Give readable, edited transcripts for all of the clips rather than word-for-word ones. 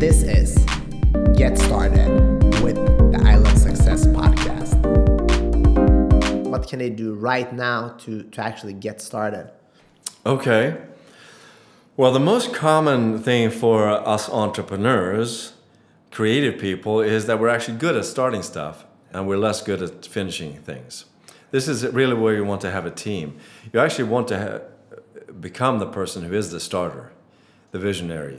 This is Get Started with the I Love Success podcast. What can they do right now to actually get started? Okay. Well, the most common thing for us entrepreneurs, creative people, is that we're actually good at starting stuff and we're less good at finishing things. This is really where you want to have a team. You actually want to become the person who is the starter, the visionary.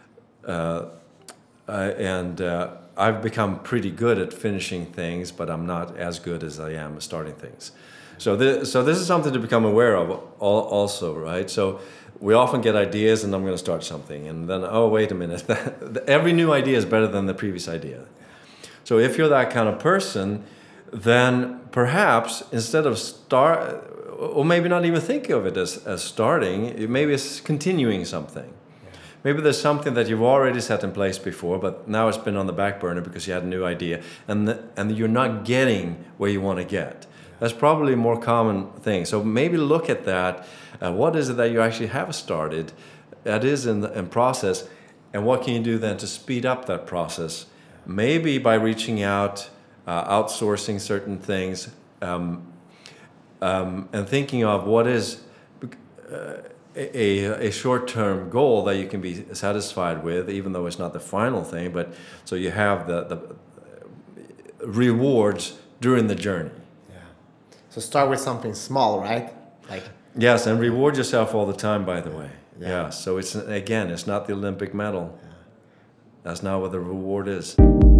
I've become pretty good at finishing things, but I'm not as good as I am at starting things. So this is something to become aware of also, right? So we often get ideas and I'm going to start something. And then, oh, wait a minute. Every new idea is better than the previous idea. So if you're that kind of person, then perhaps instead of or maybe not even think of it as starting, maybe it's continuing something. Maybe there's something that you've already set in place before, but now it's been on the back burner because you had a new idea, and you're not getting where you want to get. That's probably a more common thing. So maybe look at that. What is it that you actually have started that is in process, and what can you do then to speed up that process? Maybe by reaching out, outsourcing certain things, and thinking of what is a short-term goal that you can be satisfied with, even though it's not the final thing, but so you have the rewards during the journey. Yeah. So start with something small, right? Yes, and reward yourself all the time, by the way. Yeah. So it's not the Olympic medal. Yeah. That's not what the reward is.